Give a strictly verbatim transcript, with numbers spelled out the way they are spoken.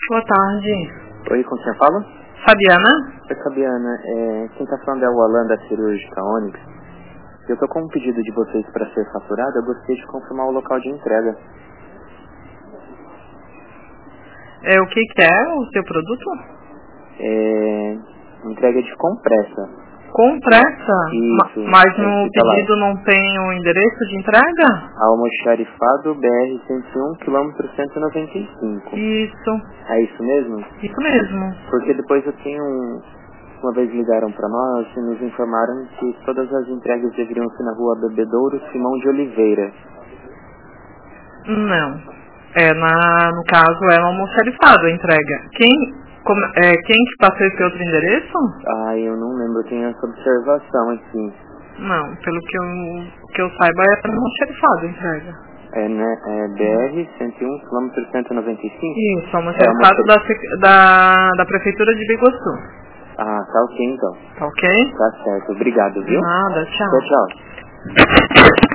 Boa tarde. Oi, com quem fala? Fabiana? Oi, Fabiana. É, quem tá falando é o Alan da Cirúrgica Onyx. Eu tô com um pedido de vocês para ser faturado. Eu gostaria de confirmar o local de entrega. É, o que que é o seu produto? É, entrega de compressa. Compressa? Isso. Ma- Mas é, no fica lá. pedido não tem o endereço de entrega? Almoxarifado B R cento e um, quilômetro cento e noventa e cinco. Isso, É isso mesmo? isso mesmo. Porque depois eu tenho um... Uma vez ligaram para nós e nos informaram que todas as entregas deveriam ser na rua Bebedouro Simão de Oliveira. Não. É, na, no caso, é um almoxarifado a entrega. Quem, como, é, quem que passou esse outro endereço? Ah, eu não lembro, eu tenho essa observação aqui. Não, pelo que eu, que eu saiba, é um almoxarifado a entrega. É, né? É B R cento e um, quilômetro cento e noventa e cinco? Isso, almoxarifado É da, sec- da, da Prefeitura de Biguaçu. Ah, tá ok então. Tá ok? Tá certo, obrigado, De viu? nada, Tchau, tchau. tchau.